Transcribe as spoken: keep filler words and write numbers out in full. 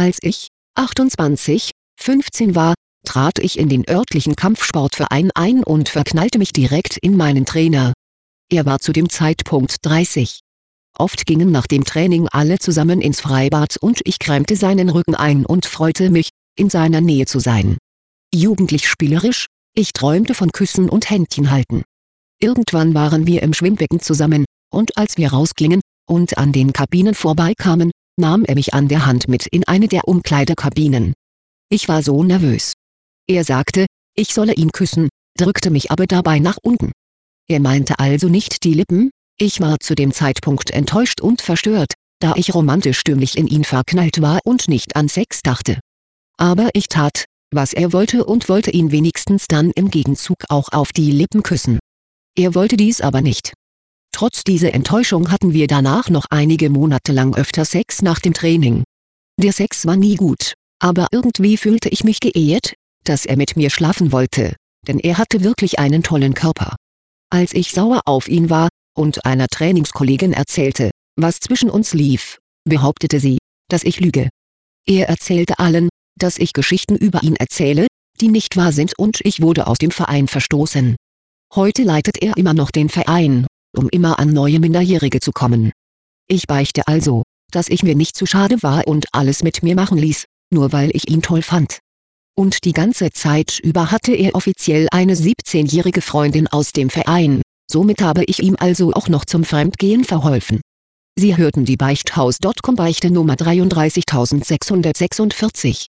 Als ich achtundzwanzig, fünfzehn war, trat ich in den örtlichen Kampfsportverein ein und verknallte mich direkt in meinen Trainer. Er war zu dem Zeitpunkt dreißig. Oft gingen nach dem Training alle zusammen ins Freibad und ich cremte seinen Rücken ein und freute mich, in seiner Nähe zu sein. Jugendlich spielerisch, ich träumte von Küssen und Händchenhalten. Irgendwann waren wir im Schwimmbecken zusammen, und als wir rausgingen und an den Kabinen vorbeikamen, nahm er mich an der Hand mit in eine der Umkleidekabinen. Ich war so nervös. Er sagte, ich solle ihn küssen, drückte mich aber dabei nach unten. Er meinte also nicht die Lippen. Ich war zu dem Zeitpunkt enttäuscht und verstört, da ich romantisch stürmisch in ihn verknallt war und nicht an Sex dachte. Aber ich tat, was er wollte und wollte ihn wenigstens dann im Gegenzug auch auf die Lippen küssen. Er wollte dies aber nicht. Trotz dieser Enttäuschung hatten wir danach noch einige Monate lang öfter Sex nach dem Training. Der Sex war nie gut, aber irgendwie fühlte ich mich geehrt, dass er mit mir schlafen wollte, denn er hatte wirklich einen tollen Körper. Als ich sauer auf ihn war und einer Trainingskollegin erzählte, was zwischen uns lief, behauptete sie, dass ich lüge. Er erzählte allen, dass ich Geschichten über ihn erzähle, die nicht wahr sind, und ich wurde aus dem Verein verstoßen. Heute leitet er immer noch den Verein, um immer an neue Minderjährige zu kommen. Ich beichte also, dass ich mir nicht zu schade war und alles mit mir machen ließ, nur weil ich ihn toll fand. Und die ganze Zeit über hatte er offiziell eine siebzehnjährige Freundin aus dem Verein, somit habe ich ihm also auch noch zum Fremdgehen verholfen. Sie hörten die Beichthaus Punkt com Beichte Nummer dreiunddreißigtausendsechshundertsechsundvierzig.